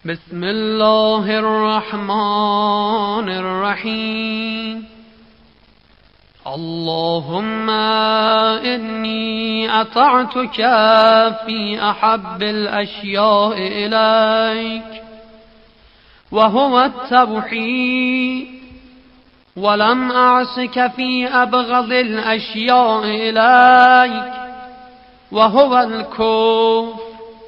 بسم الله الرحمن الرحيم. اللهم إني أطعتك في أحب الأشياء إليك وهو التوحيد، ولم أعصك في أبغض الأشياء إليك وهو الكفر،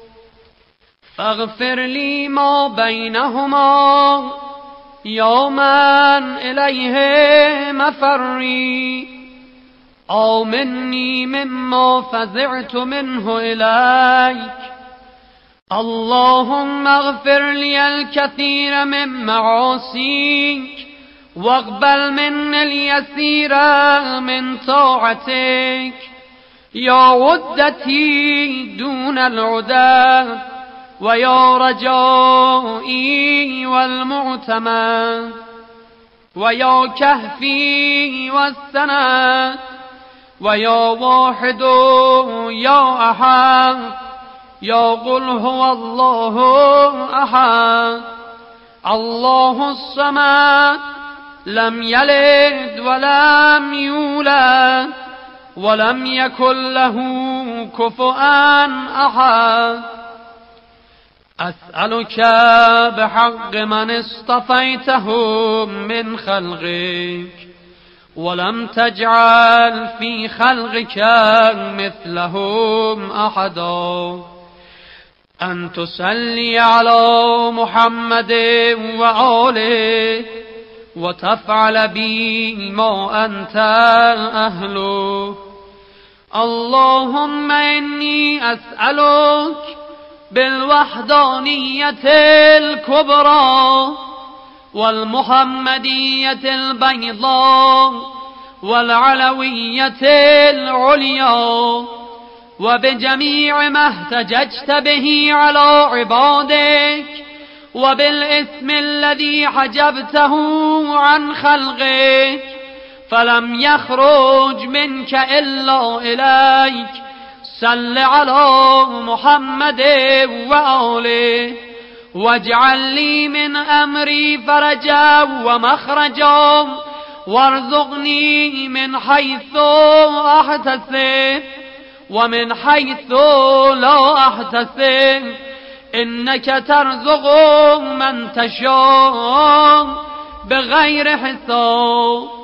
فاغفر لي ما بينهما يوما إليه مفري، آمني مما فزعت منه إليك. اللهم اغفر لي الكثير من معاصيك واقبل مني اليسير من طاعتك، يا عدتي دون العدى ويا رجائي والمعتمد ويا كهفي والسند ويا واحد يا أحد يا قل هو الله أحد الله الصمد لم يلد ولم يولد ولم يكن له كفؤا أحد. أسألك بحق من اصطفيتهم من خلقك ولم تجعل في خلقك مثلهم أحدا، أن تصلي على محمد وآله وتفعل بي ما أنت أهله. اللهم إني أسألك بالوحدانية الكبرى والمحمدية البيضاء والعلوية العليا وبجميع ما احتججت به على عبادك وبالاسم الذي حجبته عن خلقك فلم يخرج منك إلا إليك. صل على محمد وآله واجعل لي من أمري فرجا ومخرجا وارزقني من حيث أحتسب ومن حيث لا أحتسب، إنك ترزق من تشاء بغير حساب.